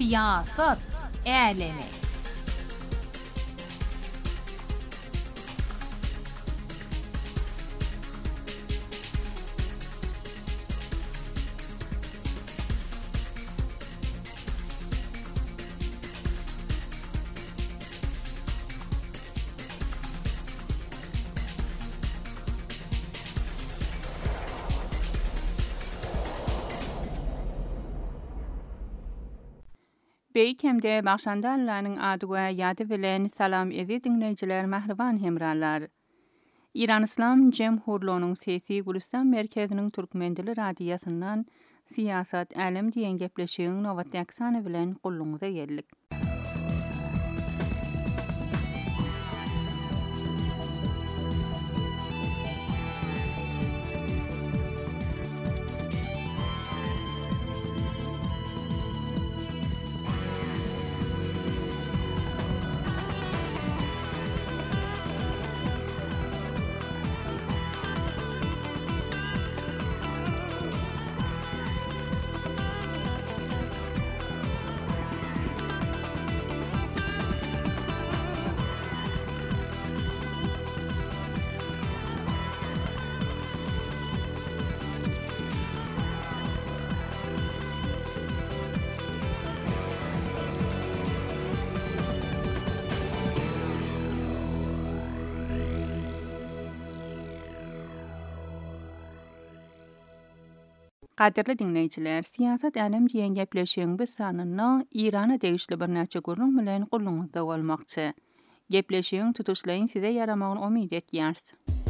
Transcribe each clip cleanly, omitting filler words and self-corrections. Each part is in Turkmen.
Siyasat alemi. Beýkemde başandarlaryň ady we ýady bilen salam ezi dinleýijiler, mähriban hemralar. İran İslam Jemhurluğunyň sesi Gülistan merkeziniň türkmen dili radiýasyndan siyasat alem diýen gepleşigiň nowatdaky sany bilen gulluňyza geldik. Qadirli dinleýijiler, siyasat alem diýen gepleşigiň bu sanyny Irana degişli bir näçe gurrun bilen gulluňyzda bolmakçy. Gepleşigiň tutuşlaryň size ýaramagyny umyt etýärs.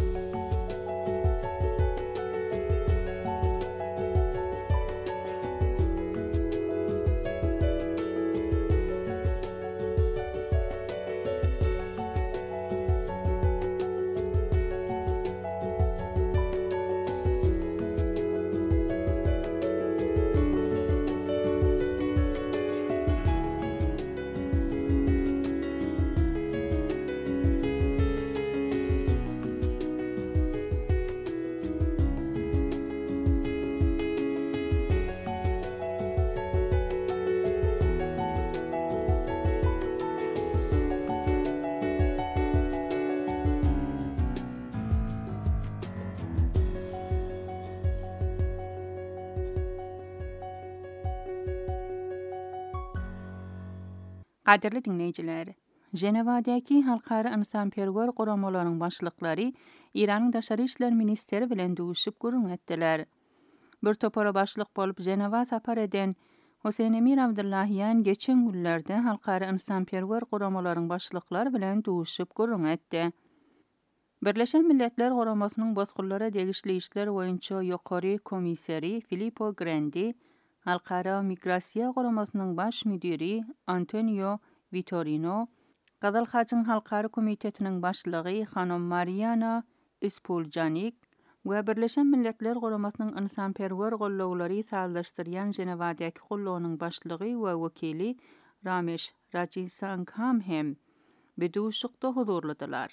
Qadirli dinleýijiler, Jenewadaky halkara insanperwer guramalaryň başlyklary Iranyň daşary işler ministeri bilen duguşyp gurrun etdiler. Bir topara başlyk bolup Jenewa sapar eden Hoseýn Emir Abdullahiýan geçen günlerde halkara insanperwer guramalaryň başlyklary bilen duguşyp gurrun etdi. Birleşen Milletler Guramasynyň bozgullara degişli işler boýunça ýokary komissary Filippo Grandi, Halkara Migrasiýa Guramasynyň baş müdiri Antonio Vitorino, Gadalhaçyň Halkara Komitetiniň başlygy hanam Mariana Spoljanik we Birleşen Milletler Guramasynyň insanperwer gollawlary sallaşdyrýan Jenewadaky gollawnyň başlygy we wekili Ramesh Rajisankham hem beduşykda huzurladylar.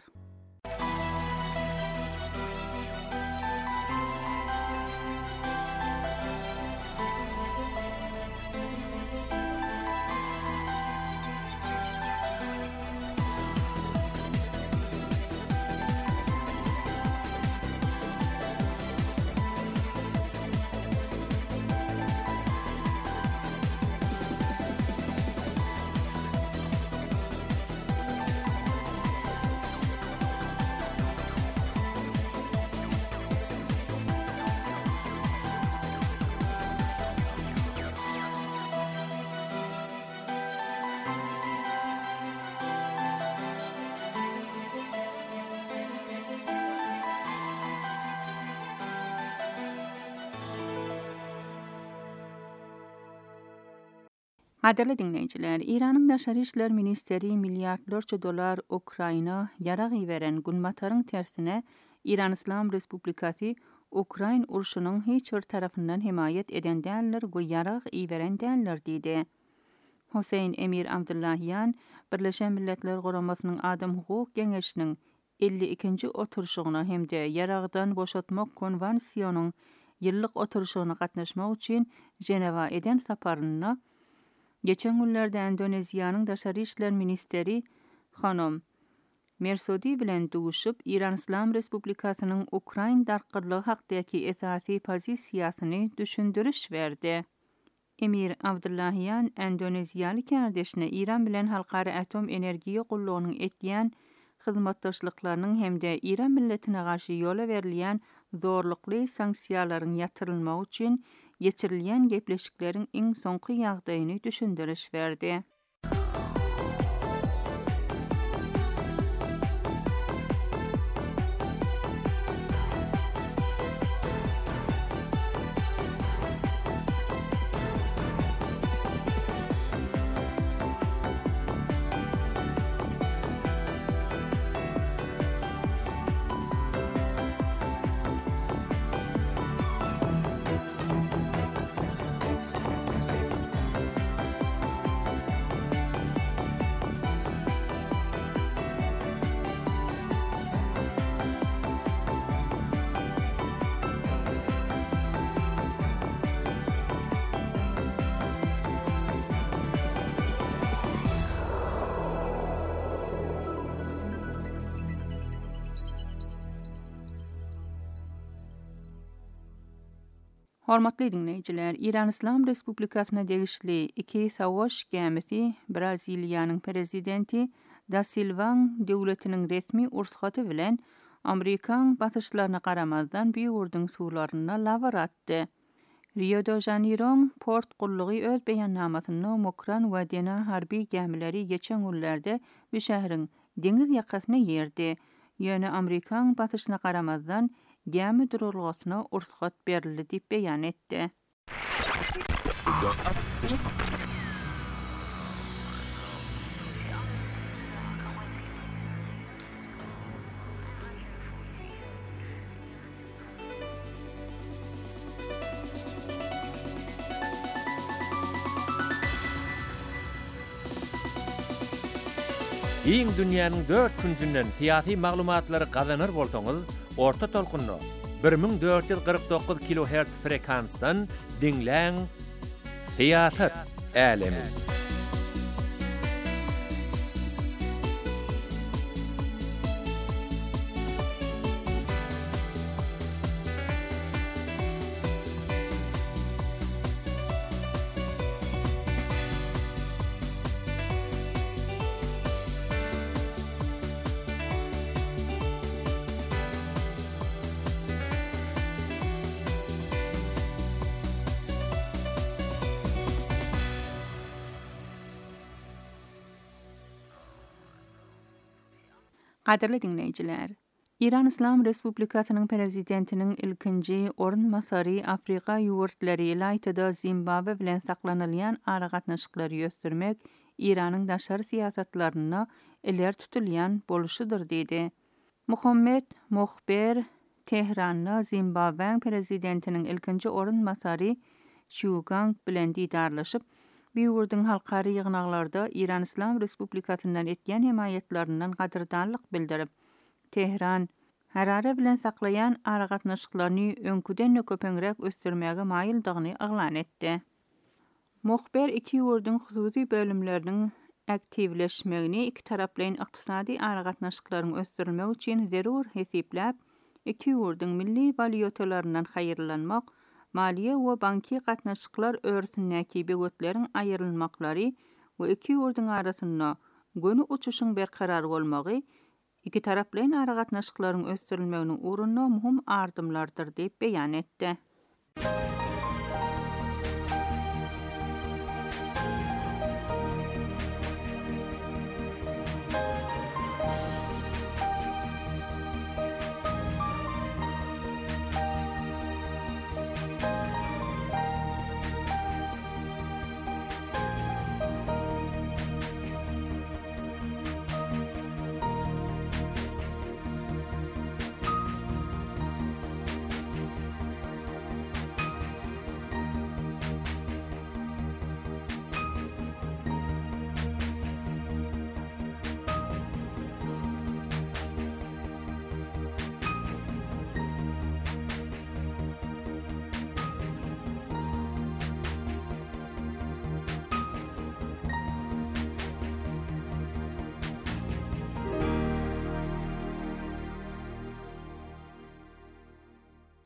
Qadirli dinleýijiler, Iranyň daşary işler ministeri milliardlarça dolar Ukraina ýarag ýiberen günmataryň tersine İran İslam Respublikasy Ukrain urşunyň hiç bir tarapyndan himayet eden däller we ýarag ýiberen däller diýdi. Hoseýn Emir Abdullahiýan Birleşen Milletler Guramasynyň Adam hukuk Geňeşiniň 52-nji oturuşyna hemde ýaragdan boşatmak konwensiýonynyň ýyllyk oturuşyna gatnaşmak üçin Jenewa eden saparyna Geçen günlerde Endoneziyanın Daşary işler ministeri Hanım Mersudi bilen duguşup İran İslam Respublikasynyň Ukraina darqyrlygy hakdaky esasy pozisiýasyny düşündiriş berdi. Emir Abdullahian Endoneziyaly kärdeşine İran bilen halkara atom energiýa gullugynyň etýän hyzmatdaşlyklarynyň hemde İran milletine garşy ýola berilýän zorlukly sanksiýalaryň ýatyrylmagy üçin geçirilýän gepleşikleriň iň soňky ýagdaýyny düşündiriş berdi. Hormatly dinleyijiler, İran İslam Respublikasyna degişli iki savaş gemisi Braziliýanyň prezidenti Da Silva döwletiniň resmi ursgaty bilen Amerikan batyşlaryna garamazdan Biýurdyň suwlaryna lavar atdy. Rio de Janeiro port gullugy öz beýannamasyny Mokran we Dena harby gemileri geçen günlerde bu şähriň deňiz ýakasyna ýerdi. Ýöne Amerikan batyşyna garamazdan gemi durulgasyna ursgat berildi diýip beýan etdi. Iň dünýäniň 4 küncünden syýasy maglumatlary gazanır bolsaňyz, orta tolkunny 1449 kHz frekansdan dinläň. Syýasat älemi. Gaderli dinleyijiler, İran İslam Respublikasynyň prezidentiniň ilkinji orunmasary Afrika ýurtlary ýaýtyda Zimbabwe bilen saklanylýan ara gatnaşyklary ýöstermek İranyň daşary siýasatlaryna eler tutulýan boluşydyr diýdi. Muhammed Mokhber Tehranyň Zimbabwe prezidentiniň ilkinji orunmasary Shugang bilen diýdarlaşyp Biýurdyň halkary ýygnaklarda İran İslam Respublikasynyň etýän himayetleriniň gaderdanlyk bildirip, Tehran Harare bilen saklayan ara gatnaşyklaryny öňküden köpeňrek ösdürmäge maýyldygyny aglan etdi. Muhber iki ýurduň hususy bölümleriniň aktivleşmegini iki taraplaryň ykdysady ara gatnaşyklaryny ösdürmek üçin zerur hesipläp, iki ýurduň milli valyutalaryndan haýyrlanmak, maliýe we banky gatnaşyklar örsündäki begetleriň aýrylmaklary we iki ýurduň arasynda göni uçuşyň berkarar bolmagy iki taraplaryň ara gatnaşyklaryň ösdürilmeginiň uğruna muhim ardymlardyr diýip beýan etdi.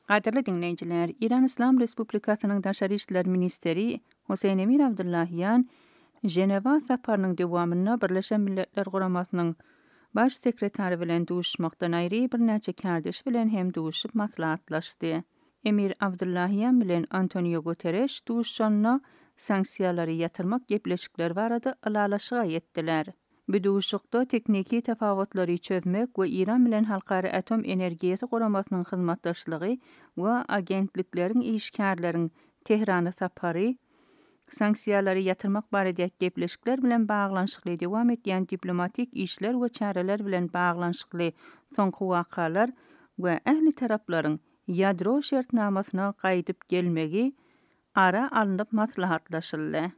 Qadirli dinleyiciler, İran İslam Respublikasynyň Daşary işler ministeri Husayn Emir Abdullahyan Jeneva saparynyň dowamyna Birleşen Milletler Guramasynyň baş sekretary bilen duşmakdan aýry bir näçe kärdeş bilen hem duşup maslahatlaşdy. Emir Abdullahyan bilen Antonio Guterres duşanna sanksiýalary ýatyrmak gepleşikler barada alalaşyga ýetdiler. Bu duşukda tekniki tefawutlary çözmek we İran bilen halkary atom energiýasy guramasynyň hyzmatdaşlygy we agentlikleriň işgärleriň Tehrana sapary sanksiýalary ýatyrmak barada gepleşikler bilen baglanşykly dowam etýän diplomatik işler we çareler bilen baglanşykly soňky wakalar we ähli taraplaryň ýadro şertnamasyna gaýdyp gelmegi ara alınıp maslahatlaşyldy.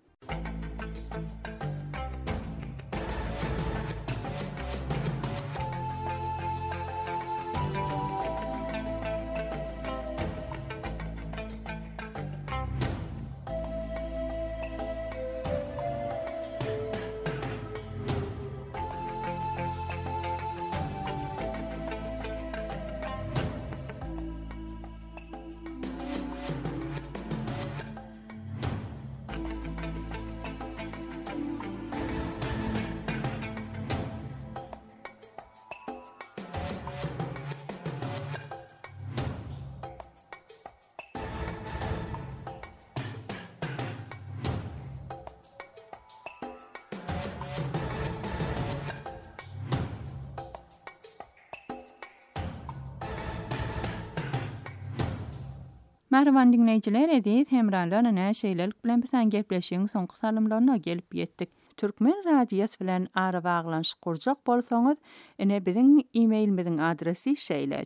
Merhaban dinleyiciler, edit hemralarına näşeýlelik bilen bilen gepleşiň soňky salymlaryna gelip ýetdik. Türkmen radiýasy bilen ara baglanşyk kurjak bolsaňyz, ine biziň e-mailimiziň adresi şeýle: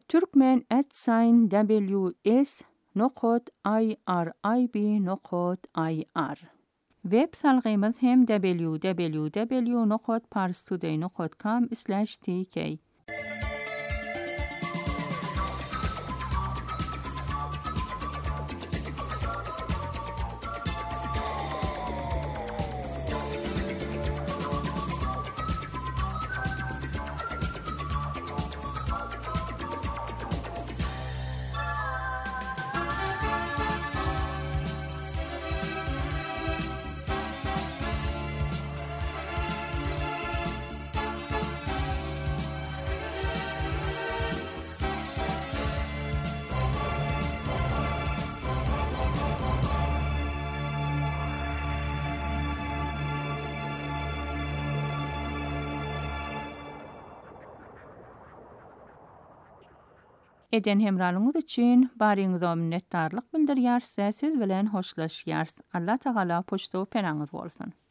turkmen@ws.irib.ir. Web salgymyz hem www.parstoday.com/tk. Eden hemralyňyz üçin baryňyza minnetdarlyk bildirýär. Siz bilen hoşlaşýar. Allah Taala poçta penaňyz bolsun.